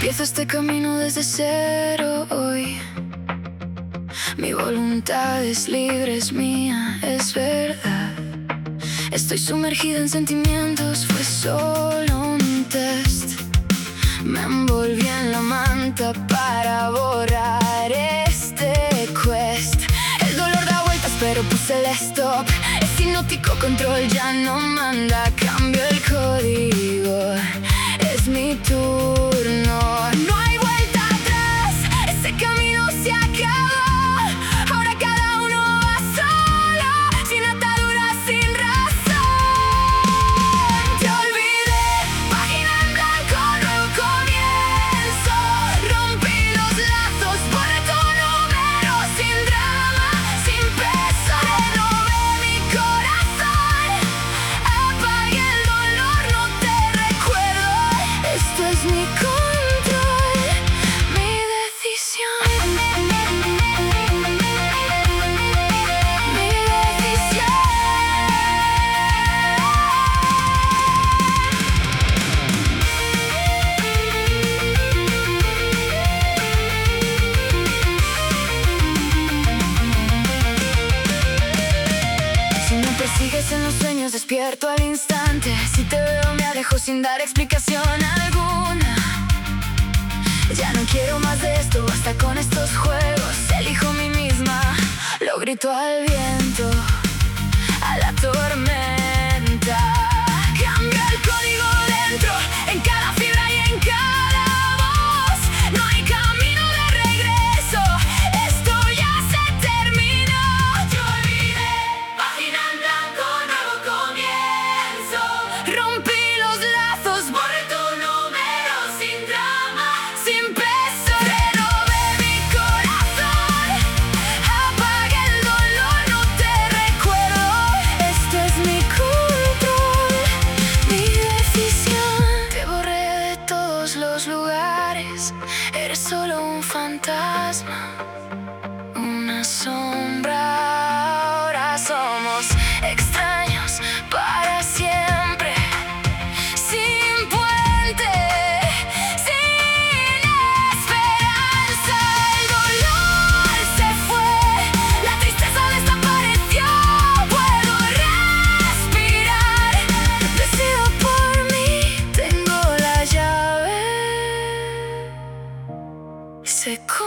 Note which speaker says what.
Speaker 1: Empiezo este camino desde cero hoy. Mi voluntad es libre, es mía, es verdad. Estoy sumergida en sentimientos, fue solo un test. Me envolví en la manta para borrar este quest. El dolor da vueltas pero puse el stop. Es hipnótico, control ya no manda. Cambio el código, es mi turno. No hay vuelta atrás, ese camino se acabó. Ahora cada uno va solo, sin ataduras, sin razón. Te olvidé, página en blanco, nuevo comienzo. Rompí los lazos, borré tu número, sin drama, sin peso. Renové mi corazón, apagué el dolor, no te recuerdo. Esto es mi control, mi decisión. Mi decisión. Si me persigues en los sueños, despierto al instante. Si te veo, me alejo sin dar explicación alguna. Ya no quiero más de esto, basta con estos juegos. Elijo mí misma, lo grito al viento, a la tormenta. Cambio el código dentro, en cada fibra y en cada voz. No hay camino de regreso, esto ya se terminó. Te olvidé, página en blanco, nuevo comienzo. Rompí los lazos, borré tu número, sin drama, sin peso. Renové mi corazón, apagué el dolor, no te recuerdo. Esto es mi control, mi decisión. Te borré de todos los lugares, eres solo un fantasma, una sombra. Ahora somos extraños para siempre, sin puente, sin esperanza. El dolor se fue, la tristeza desapareció. Puedo respirar, decido por mí, tengo la llave. Se